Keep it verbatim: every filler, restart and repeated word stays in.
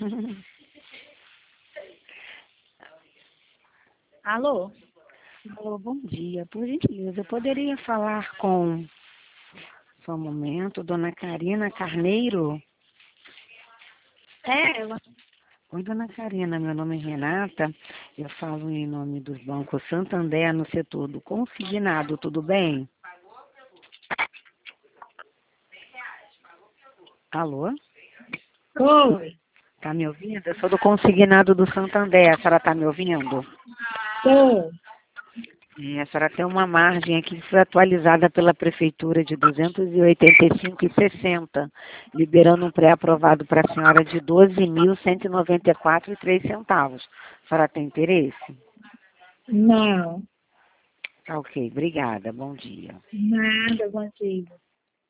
Alô? Alô, bom dia. Por gentileza, eu poderia falar com, só um momento, dona Karina Carneiro? É ela. Oi, dona Karina, meu nome é Renata, eu falo em nome dos bancos Santander no setor do consignado, tudo bem? Alô? Oi. Tá me ouvindo? Eu sou do consignado do Santander, a senhora tá me ouvindo? Tô. É, a senhora tem uma margem aqui que foi atualizada pela Prefeitura de duzentos e oitenta e cinco e sessenta, liberando um pré-aprovado para a senhora de doze mil cento e noventa e quatro e três centavos. A senhora tem interesse? Não. Tá ok, obrigada, bom dia. Nada, bom dia.